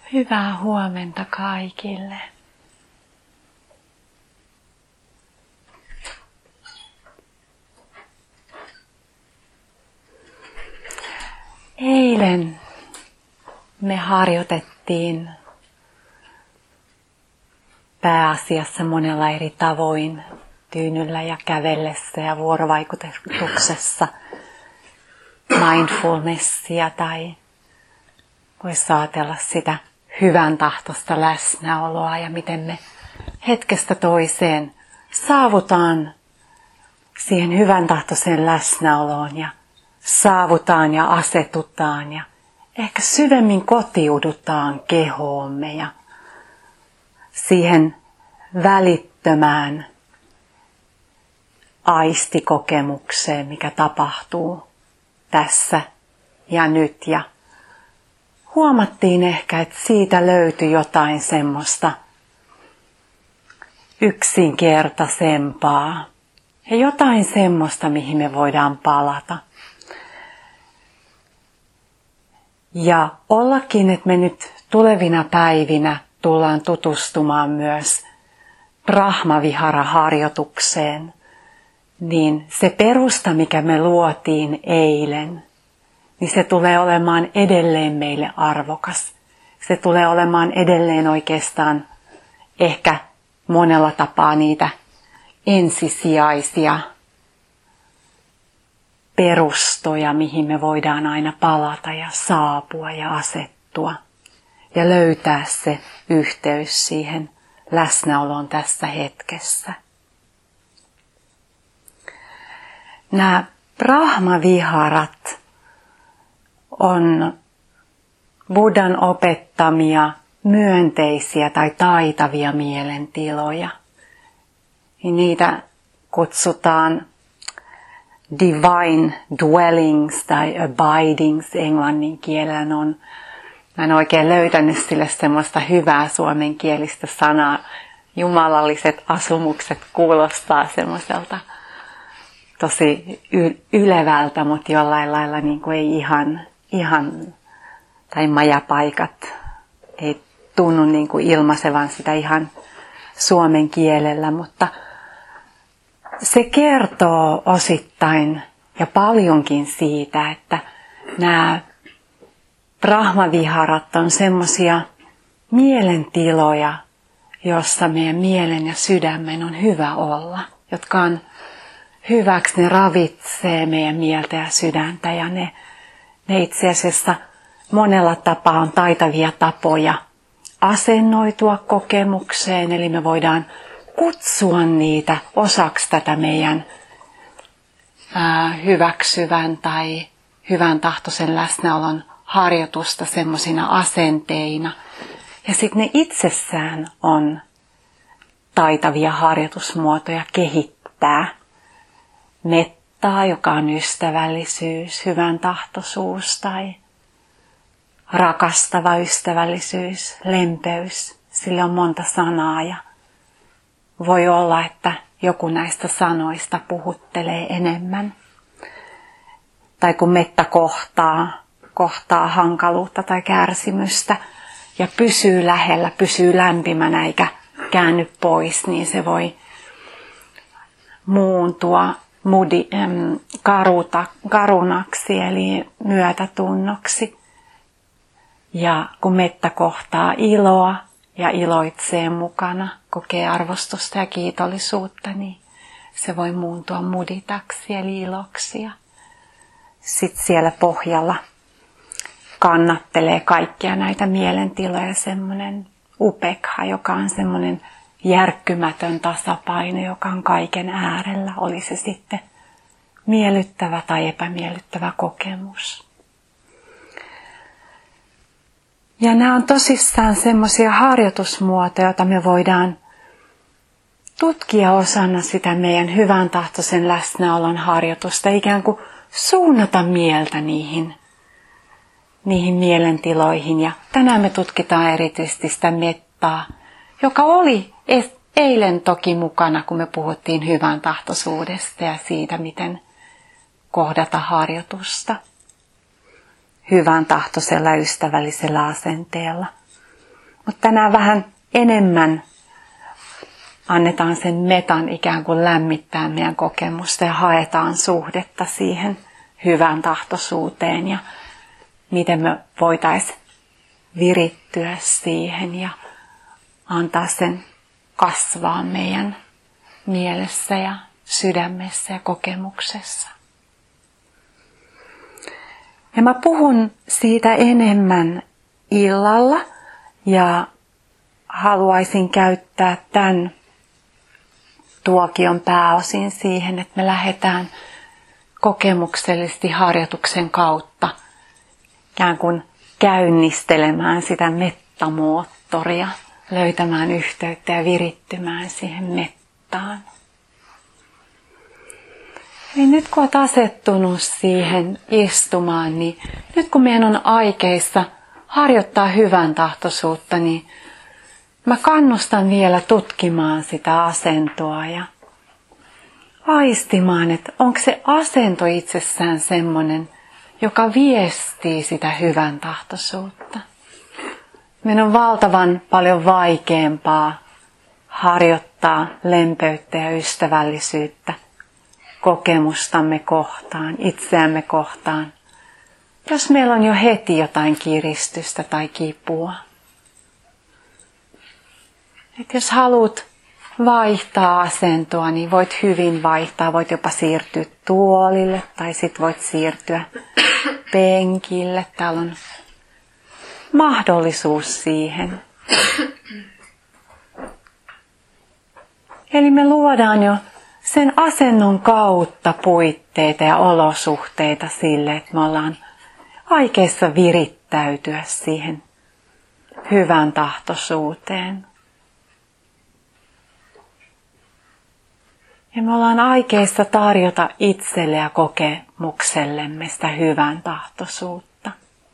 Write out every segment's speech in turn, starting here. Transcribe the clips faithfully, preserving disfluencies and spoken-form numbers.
Hyvää huomenta kaikille. Eilen me harjoitettiin pääasiassa monella eri tavoin tyynyllä ja kävellessä ja vuorovaikutuksessa mindfulnessia tai voisi ajatella sitä hyvän tahtoista läsnäoloa ja miten me hetkestä toiseen saavutaan siihen hyvän tahtoiseen läsnäoloon ja saavutaan ja asetutaan ja ehkä syvemmin kotiudutaan kehoomme ja siihen välittömään aistikokemukseen, mikä tapahtuu tässä ja nyt. Ja huomattiin ehkä, että siitä löytyi jotain semmoista yksinkertaisempaa ja jotain semmoista, mihin me voidaan palata. Ja ollakin, että me nyt tulevina päivinä tullaan tutustumaan myös Brahmavihara-harjoitukseen, niin se perusta, mikä me luotiin eilen, niin se tulee olemaan edelleen meille arvokas. Se tulee olemaan edelleen oikeastaan ehkä monella tapaa niitä ensisijaisia perustoja, mihin me voidaan aina palata ja saapua ja asettua ja löytää se yhteys siihen läsnäoloon tässä hetkessä. Nämä Brahmaviharat on Buddhan opettamia myönteisiä tai taitavia mielentiloja. Niitä kutsutaan divine dwellings tai abidings englannin kielellä. On, mä en oikein löytänyt sille semmoista hyvää suomenkielistä sanaa. Jumalalliset asumukset kuulostaa semmoiselta tosi ylevältä, mutta jollain lailla niin kuin ei ihan, ihan, tai majapaikat ei tunnu niin kuin ilmaisevan sitä ihan suomen kielellä, mutta se kertoo osittain ja paljonkin siitä, että nämä Brahmaviharat on semmoisia mielentiloja, jossa meidän mielen ja sydämen on hyvä olla, jotka on hyväksi, ne ravitsee meidän mieltä ja sydäntä ja ne, ne itse asiassa monella tapaa on taitavia tapoja asennoitua kokemukseen, eli me voidaan kutsua niitä osaksi tätä meidän ää, hyväksyvän tai hyvän tahtoisen läsnäolon harjoitusta semmoisina asenteina. Ja sitten ne itsessään on taitavia harjoitusmuotoja kehittää mettaa, joka on ystävällisyys, hyvän tahtoisuus tai rakastava ystävällisyys, lempeys. Sillä on monta sanaa ja voi olla, että joku näistä sanoista puhuttelee enemmän. Tai kun metta kohtaa, kohtaa hankaluutta tai kärsimystä ja pysyy lähellä, pysyy lämpimänä eikä käänny pois, niin se voi muuntua mudi, äm, karuta, karunaksi eli myötätunnoksi. Ja kun metta kohtaa iloa ja iloitsee mukana, kokee arvostusta ja kiitollisuutta, niin se voi muuntua muditaksi eli iloksi. Ja sitten siellä pohjalla kannattelee kaikkia näitä mielentiloja semmoinen upekha, joka on semmoinen järkkymätön tasapaino, joka on kaiken äärellä, oli se sitten miellyttävä tai epämiellyttävä kokemus. Ja nämä on tosissaan semmoisia harjoitusmuotoja, joita me voidaan tutkia osana sitä meidän hyvän tahtoisen läsnäolon harjoitusta, ikään kuin suunnata mieltä niihin, niihin mielentiloihin. Ja tänään me tutkitaan erityisesti sitä mettaa, joka oli eilen toki mukana, kun me puhuttiin hyvän tahtoisuudesta ja siitä, miten kohdata harjoitusta hyvän tahtoisella ystävällisellä asenteella. Mutta tänään vähän enemmän annetaan sen metan ikään kuin lämmittää meidän kokemusta ja haetaan suhdetta siihen hyvän tahtoisuuteen ja miten me voitaisiin virittyä siihen ja antaa sen kasvaa meidän mielessä ja sydämessä ja kokemuksessa. Ja mä puhun siitä enemmän illalla ja haluaisin käyttää tämän tuokion pääosin siihen, että me lähdetään kokemuksellisesti harjoituksen kautta ikään kuin käynnistelemään sitä mettamoottoria, löytämään yhteyttä ja virittymään siihen mettaan. Eli nyt kun olet asettunut siihen istumaan, niin nyt kun meidän on aikeissa harjoittaa hyvän tahtoisuutta, niin mä kannustan vielä tutkimaan sitä asentoa ja aistimaan, että onko se asento itsessään semmoinen, joka viestii sitä hyvän tahtoisuutta. Meidän on valtavan paljon vaikeampaa harjoittaa lempeyttä ja ystävällisyyttä kokemustamme kohtaan, itseämme kohtaan, jos meillä on jo heti jotain kiristystä tai kipua. Et jos haluat vaihtaa asentoa, niin voit hyvin vaihtaa. Voit jopa siirtyä tuolille tai sit voit siirtyä penkille. Täällä on mahdollisuus siihen. Eli me luodaan jo sen asennon kautta puitteita ja olosuhteita sille, että me ollaan aikeissa virittäytyä siihen hyvän tahtoisuuteen. Ja me ollaan aikeissa tarjota itselle ja kokemuksellemme sitä hyvän tahtoisuutta.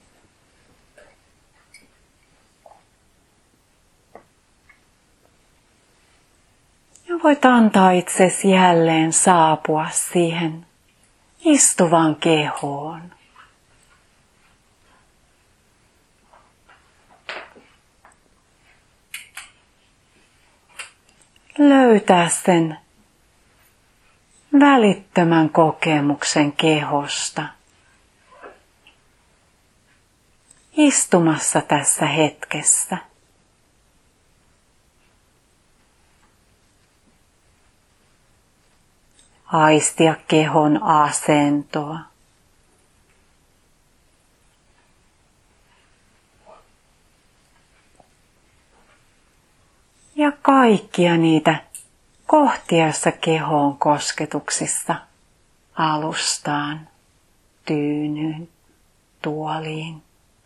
Ja voit antaa itsesi jälleen saapua siihen istuvaan kehoon. Löytää sen välittömän kokemuksen kehosta. Istumassa tässä hetkessä. Aistia kehon asentoa. Ja kaikkia niitä kohtia, joissa keho on kosketuksissa alustaan, tyynyyn, tuoliin.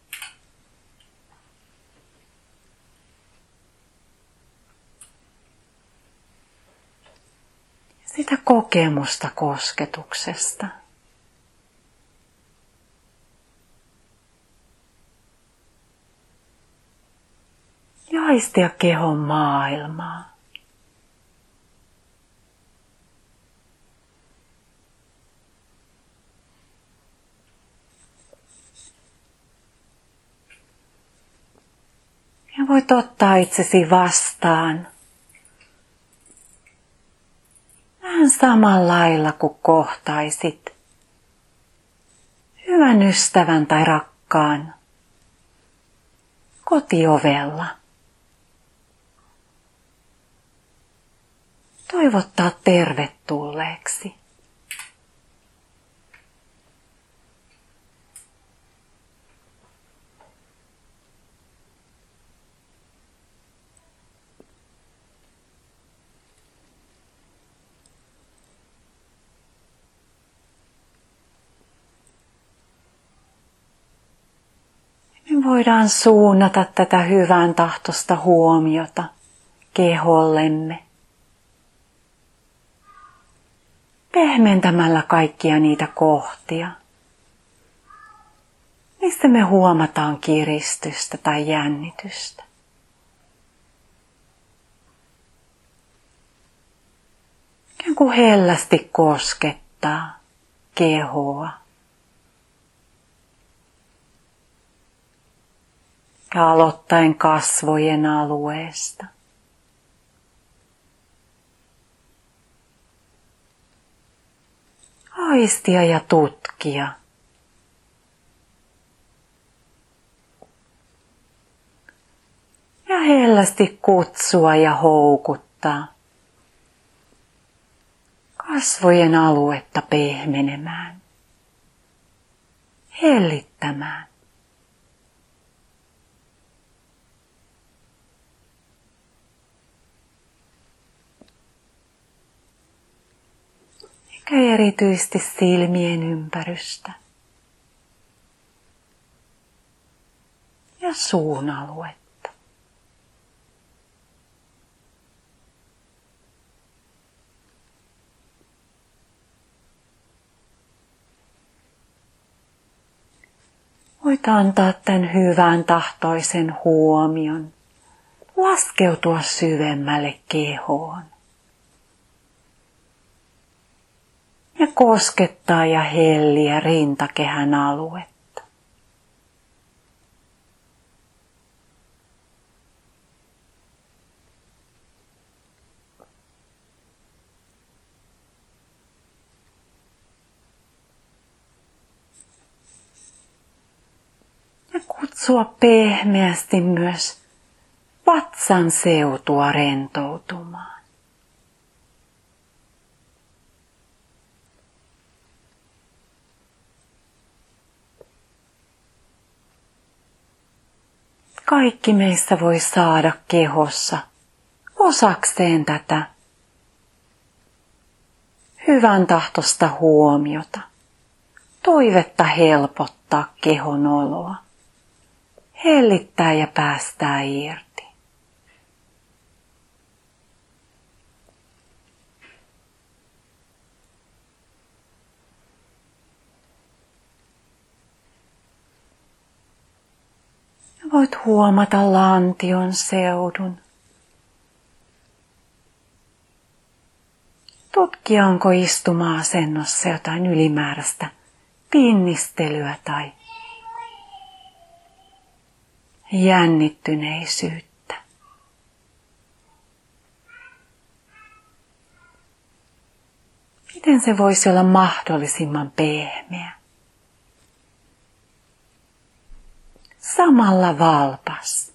Sitä kokemusta kosketuksesta. Ja aistia kehon maailmaa. Ja voit ottaa itsesi vastaan vähän samalla lailla kuin kohtaisit hyvän ystävän tai rakkaan kotiovella. Toivottaa tervetulleeksi. Me voidaan suunnata tätä hyvän tahtoista huomiota kehollemme. Pehmentämällä kaikkia niitä kohtia, missä me huomataan kiristystä tai jännitystä. Ikään kuin hellästi koskettaa kehoa. Ja aloittaen kasvojen alueesta. Aistia ja tutkia. Ja hellästi kutsua ja houkuttaa kasvojen aluetta pehmenemään, hellittämään. Eikä erityisesti silmien ympärystä ja suun aluetta. Voit antaa tämän hyvän tahtoisen huomion laskeutua syvemmälle kehoon. Ja koskettaa ja helliä rintakehän aluetta. Ja kutsua pehmeästi myös vatsan seutua rentoutumaan. Kaikki meistä voi saada kehossa osakseen tätä hyvän tahtoista huomiota, toivetta helpottaa kehon oloa, hellittää ja päästää irti. Voit huomata lantion seudun. Tutkia, onko istuma-asennossa jotain ylimääräistä pinnistelyä tai jännittyneisyyttä. Miten se voisi olla mahdollisimman pehmeä? Samalla valpas.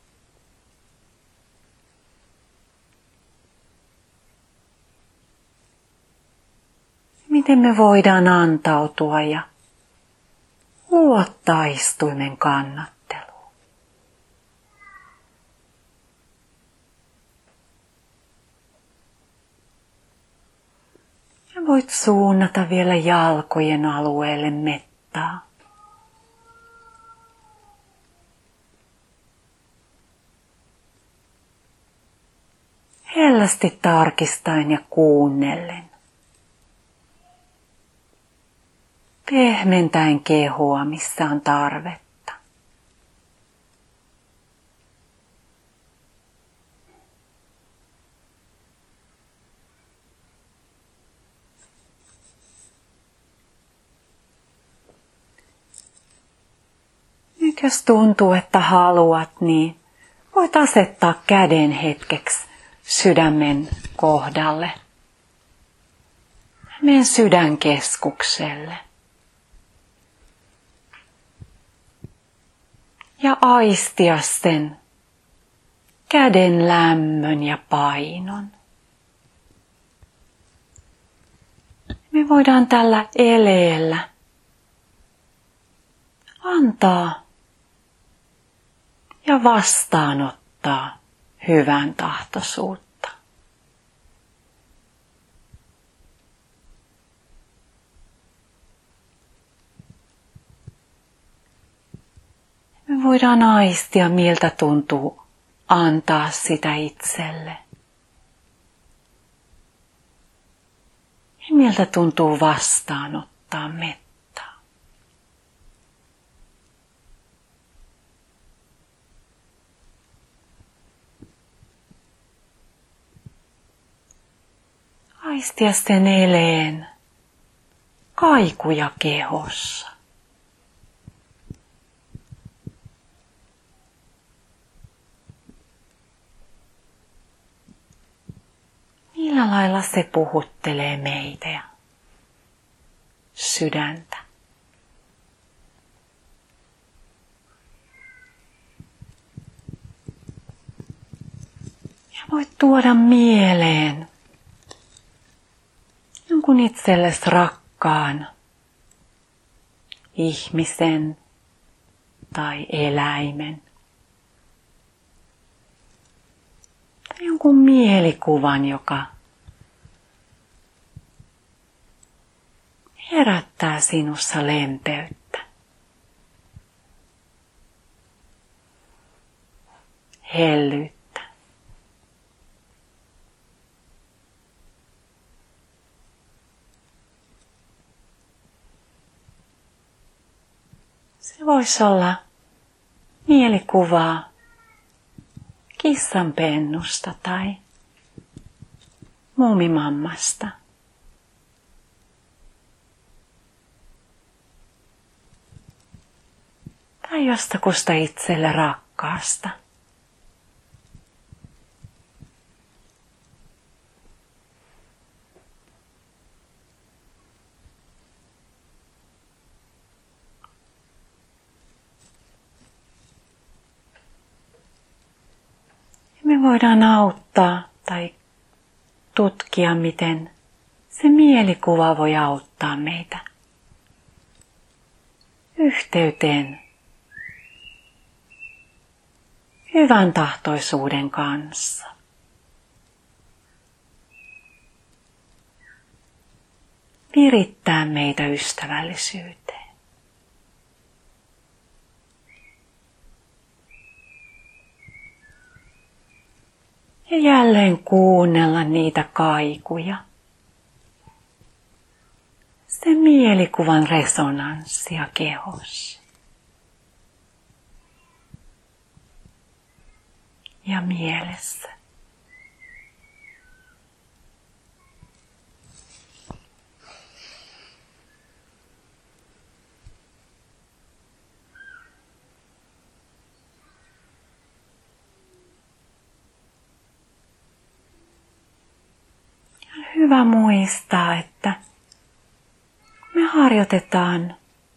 Miten me voidaan antautua ja luottaa istuimen kannatteluun. Ja voit suunnata vielä jalkojen alueelle mettaa. Hellästi tarkistaen ja kuunnellen. Pehmentäen kehoa, missä on tarvetta. Nyt jos tuntuu, että haluat, niin voit asettaa käden hetkeksi sydämen kohdalle, meidän sydänkeskukselle. Ja aistia sen käden lämmön ja painon. Me voidaan tällä eleellä antaa ja vastaanottaa hyvän tahtoisuutta. Me voidaan aistia, miltä tuntuu antaa sitä itselle. Ja miltä tuntuu vastaanottaa mettaa. Aistia sen eleen kaikuja kehossa. millä lailla se puhuttelee meitä ja sydäntä. Ja voit tuoda mieleen jonkun itsellesi rakkaan ihmisen tai eläimen. Tai jonkun mielikuvan, joka herättää sinussa lempeyttä, hellyyttä. Se voisi olla mielikuvaa kissanpennusta tai muumimammasta. Tai jostakusta itselle rakkaasta. Me voidaan auttaa tai tutkia, miten se mielikuva voi auttaa meitä yhteyteen hyvän tahtoisuuden kanssa. Virittää meitä ystävällisyyteen. Ja jälleen kuunnella niitä kaikuja. Se mielikuvan resonanssia kehossa. Ja mielessä. Hyvä muistaa, että me harjoitetaan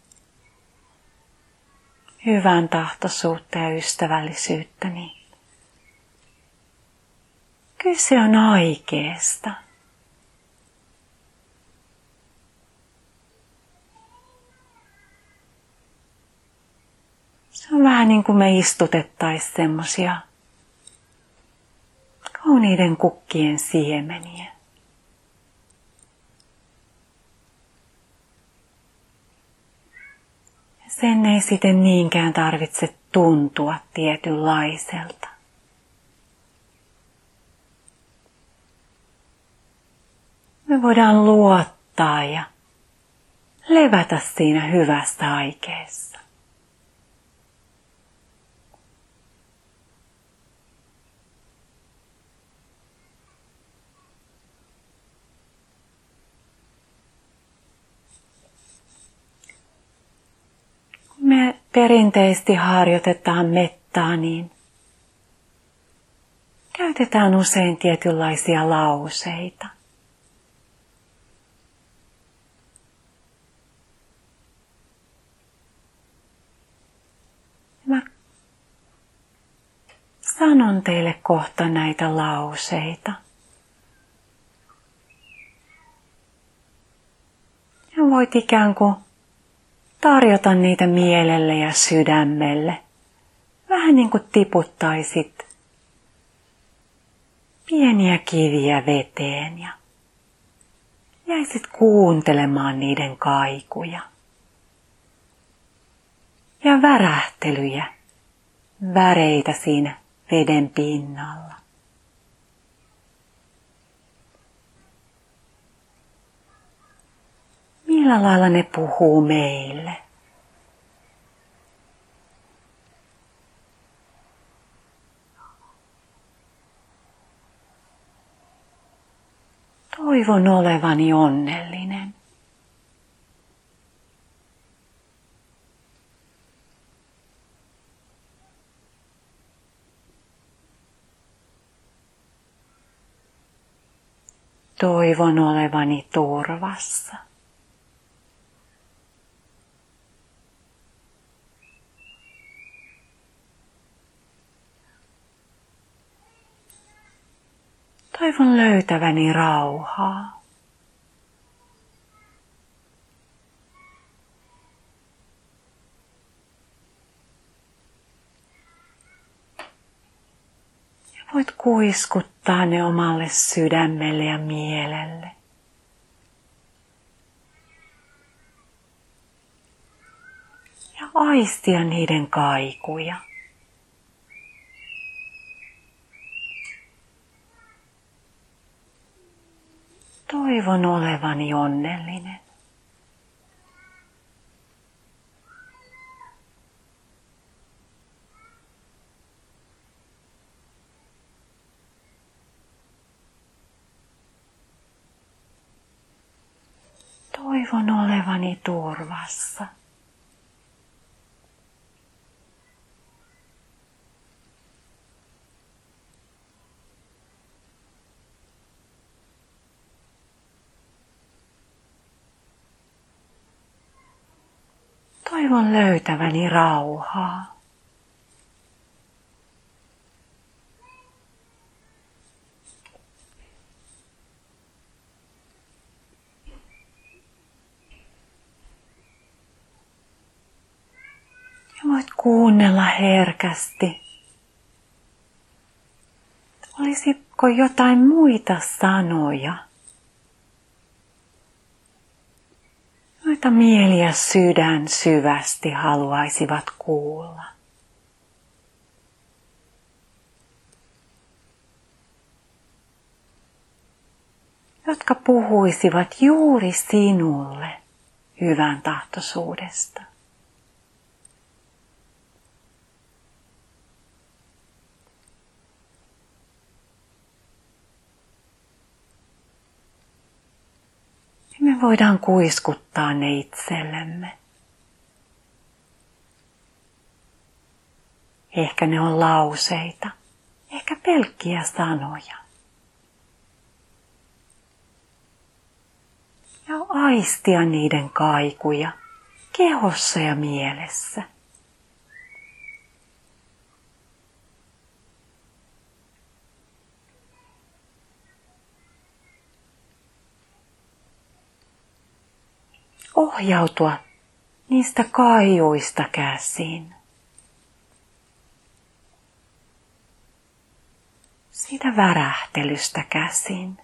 hyvän tahtoisuutta ja ystävällisyyttä, niin kyse on aikeesta. Se on vähän niin kuin me istutettaisiin semmosia kauniiden kukkien siemeniä. Sen ei sitten niinkään tarvitse tuntua tietynlaiselta. Me voidaan luottaa ja levätä siinä hyvässä aikeessa. Me perinteisesti harjoitetaan mettaa, niin käytetään usein tietynlaisia lauseita. Mä sanon teille kohta näitä lauseita. Ja voit ikään kuin tarjota niitä mielelle ja sydämelle. Vähän niin kuin tiputtaisit pieniä kiviä veteen ja jäisit kuuntelemaan niiden kaikuja ja värähtelyjä, väreitä siinä veden pinnalla. Millä lailla ne puhuu meille? Toivon olevani onnellinen. Toivon olevani turvassa. Toivon löytäväni rauhaa. Ja voit kuiskuttaa ne omalle sydämelle ja mielelle. Ja aistia niiden kaikuja. Toivon olevani onnellinen. Toivon olevani turvassa. Toivon löytäväni rauhaa. Ja voit kuunnella herkästi. Olisiko jotain muita sanoja, joita mieli ja sydän syvästi haluaisivat kuulla? Jotka puhuisivat juuri sinulle hyvän tahtoisuudesta. Me voidaan kuiskuttaa ne itsellemme. Ehkä ne on lauseita, ehkä pelkkiä sanoja. Ja aistia niiden kaikuja kehossa ja mielessä. Ohjautua niistä kaiuista käsin. Siitä värähtelystä käsin.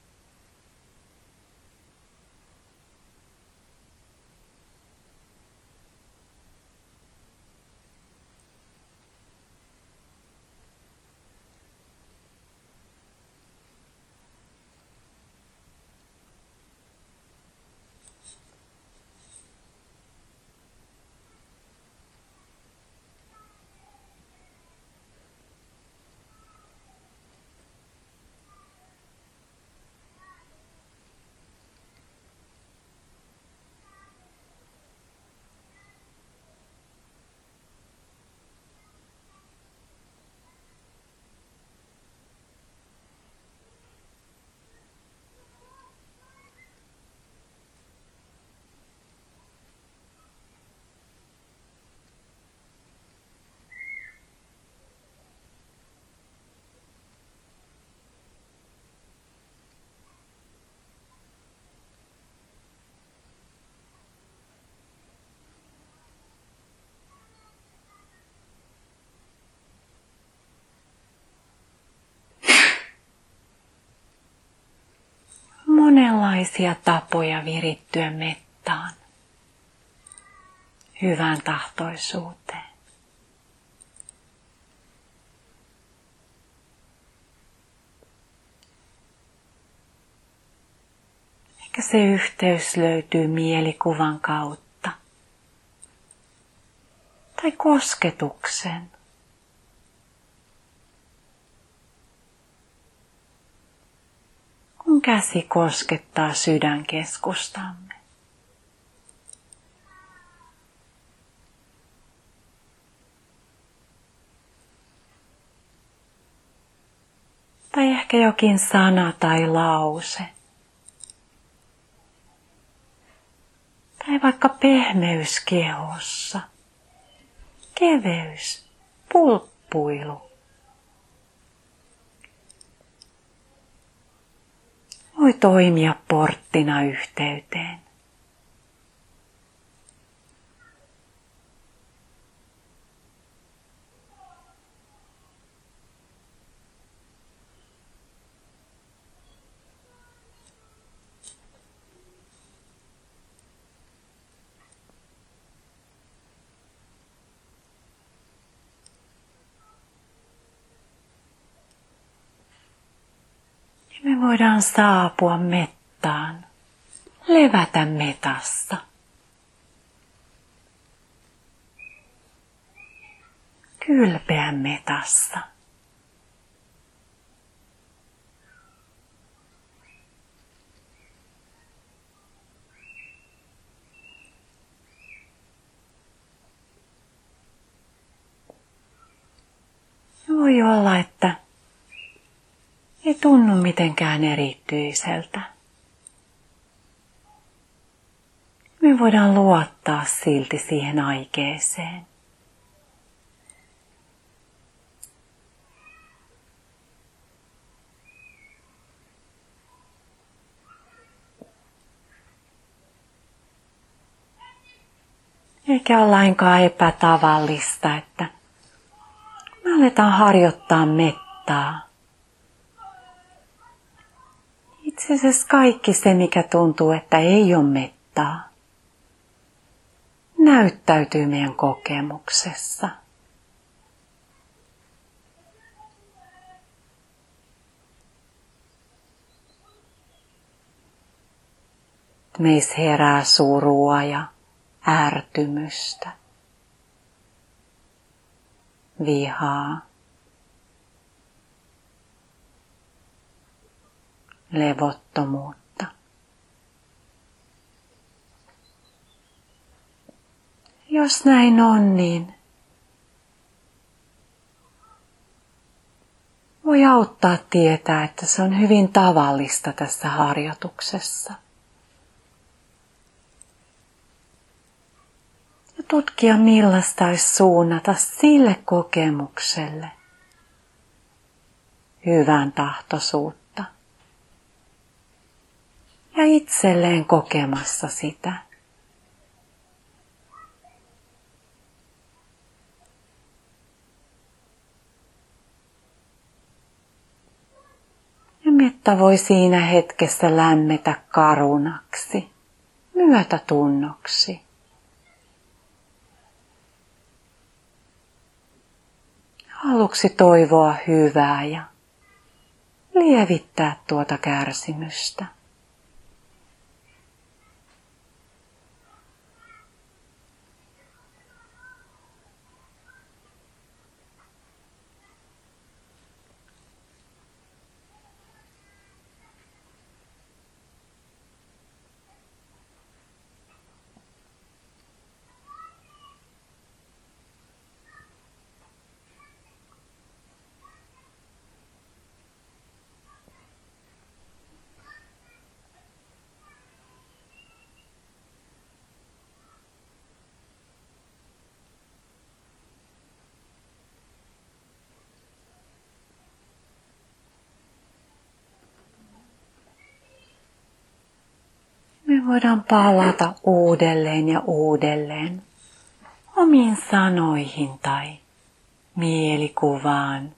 Monenlaisia tapoja virittyä mettaan, hyvään tahtoisuuteen. Ehkä se yhteys löytyy mielikuvan kautta tai kosketuksen. Kun käsi koskettaa sydänkeskustamme. Tai ehkä jokin sana tai lause Tai vaikka pehmeys kehossa, keveys, pulppuilu. Voi toimia porttina yhteyteen. Me voidaan saapua mettaan, levätä metassa. Kylpeä metassa. Voi olla, että ei tunnu mitenkään erityiseltä. Me voidaan luottaa silti siihen aikeeseen. Eikä ole lainkaan epätavallista, että me aletaan harjoittaa mettaa. Itse asiassa kaikki se, mikä tuntuu, että ei ole mettaa, näyttäytyy meidän kokemuksessa. Meissä herää surua ja ärtymystä, vihaa, levottomuutta. Jos näin on, niin voi auttaa tietää, että se on hyvin tavallista tässä harjoituksessa. Ja tutkia, millaista olisi suunnata sille kokemukselle hyvän tahtoisuutta. Ja itselleen kokemassa sitä. Ja metta voi siinä hetkessä lämmetä karunaksi, myötätunnoksi. Aluksi toivoa hyvää ja lievittää tuota kärsimystä. Me voidaan palata uudelleen ja uudelleen omiin sanoihin tai mielikuvaan,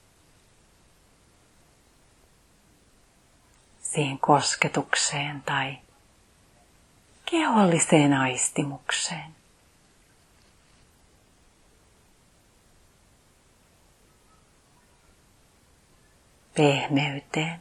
siihen kosketukseen tai keholliseen aistimukseen. Pehmeyteen.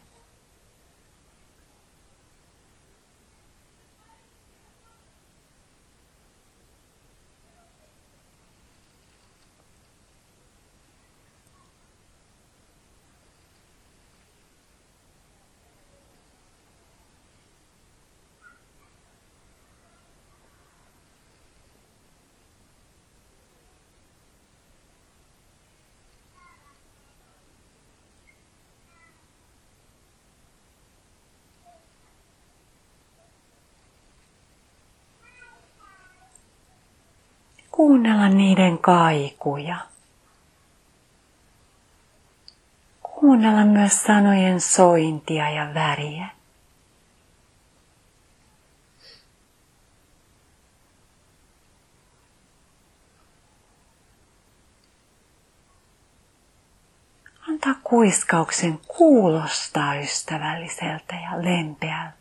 Kuunnella niiden kaikuja. Kuunnella myös sanojen sointia ja väriä. Antaa kuiskauksen kuulostaa ystävälliseltä ja lempeältä.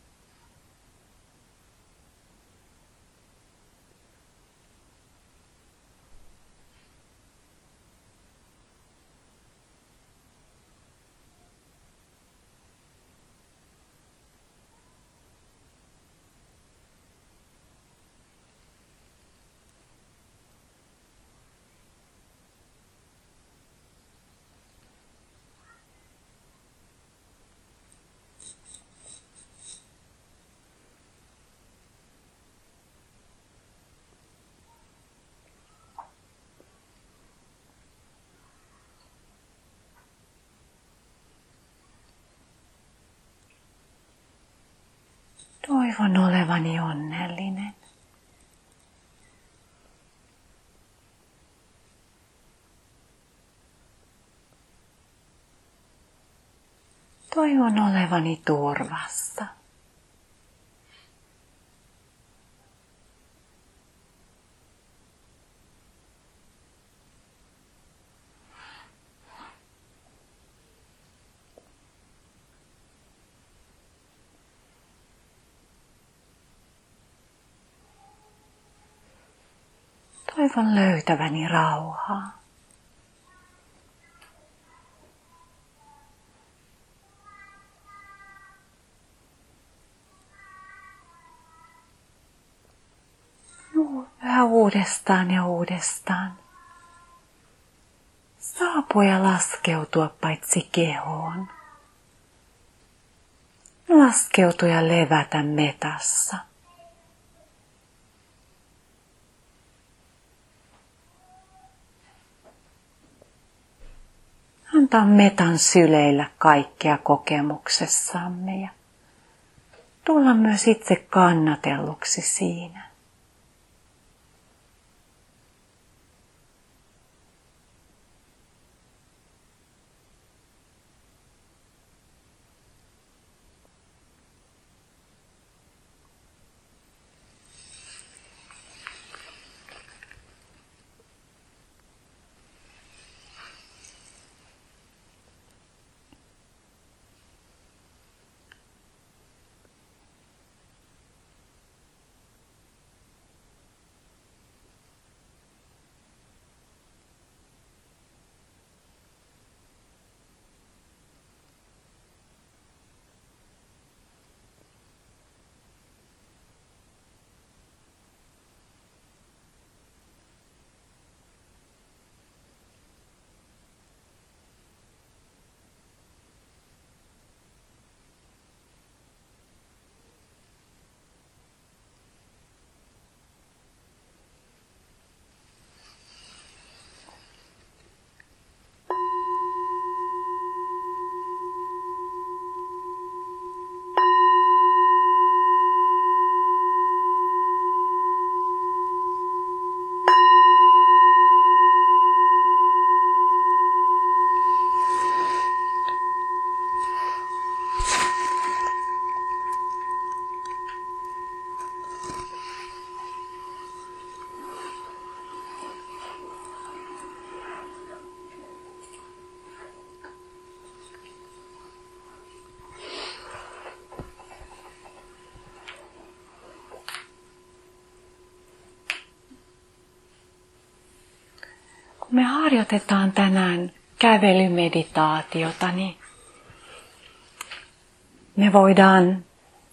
Toivon olevani onnellinen. Toivon olevani turvassa. Toivon löytäväni rauhaa. Yhä uudestaan ja uudestaan. Saapua ja laskeutua paitsi kehoon. Laskeutua ja levätä metassa. Antaa metan syleillä kaikkea kokemuksessamme ja tulla myös itse kannatelluksi siinä. Me harjoitetaan tänään kävelymeditaatiota, niin me voidaan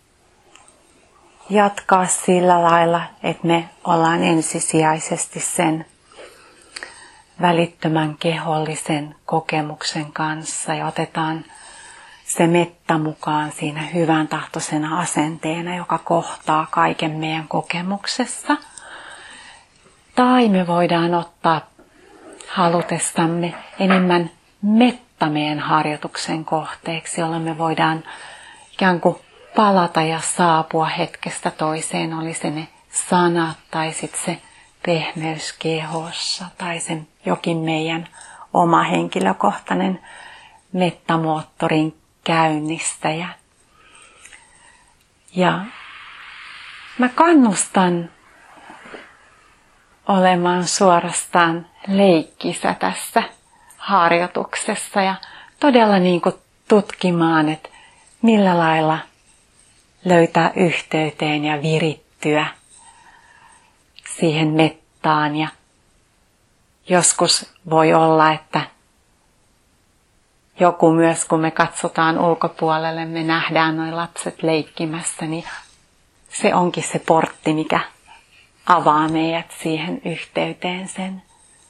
jatkaa sillä lailla, että me ollaan ensisijaisesti sen välittömän kehollisen kokemuksen kanssa ja otetaan se metta mukaan siinä hyvän tahtoisena asenteena, joka kohtaa kaiken meidän kokemuksessa. Tai me voidaan ottaa halutessamme enemmän metta meidän harjoituksen kohteeksi, jolloin me voidaan ikään kuin palata ja saapua hetkestä toiseen, oli se ne sanat tai sitten se pehmeys kehossa tai sen jokin meidän oma henkilökohtainen mettamoottorin käynnistäjä. Ja mä kannustan olemaan suorastaan leikkisä tässä harjoituksessa ja todella niin kuin tutkimaan, että millä lailla löytää yhteyteen ja virittyä siihen mettaan. Ja joskus voi olla, että joku myös, kun me katsotaan ulkopuolelle, me nähdään nuo lapset leikkimässä, niin se onkin se portti, mikä avaa meidät siihen yhteyteen sen,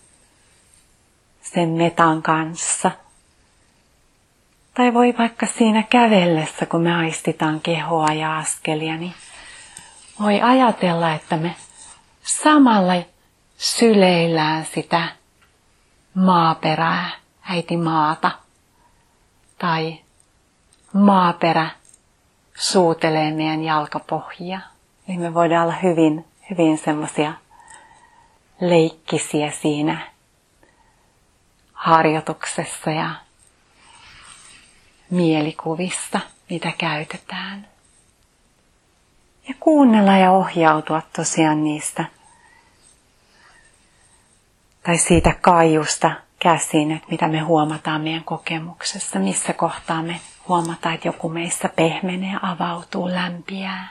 sen metan kanssa. Tai voi vaikka siinä kävellessä, kun me aistitaan kehoa ja askelia, niin voi ajatella, että me samalla syleillään sitä maaperää, äiti maata. Tai maaperä suutelee meidän jalkapohjia. Eli me voidaan olla hyvin, hyvin semmoisia leikkisiä siinä harjoituksessa ja mielikuvissa, mitä käytetään. Ja kuunnella ja ohjautua tosiaan niistä, tai siitä kaiusta käsin, että mitä me huomataan meidän kokemuksessa, missä kohtaa me huomataan, että joku meissä pehmenee, avautuu, lämpiää.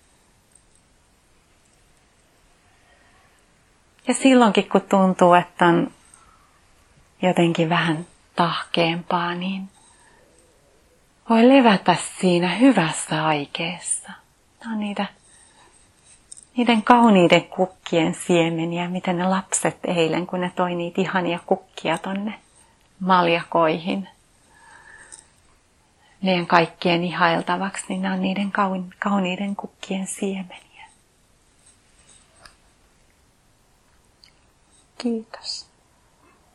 Ja silloinkin, kun tuntuu, että on jotenkin vähän tahkeampaa, niin voi levätä siinä hyvässä aikeessa. Nämä on niitä, niiden kauniiden kukkien siemeniä, mitä ne lapset eilen, kun ne toi niitä ihania kukkia tonne maljakoihin meidän kaikkien ihailtavaksi, niin nämä on niiden kauniiden kukkien siemeniä. Kiitos.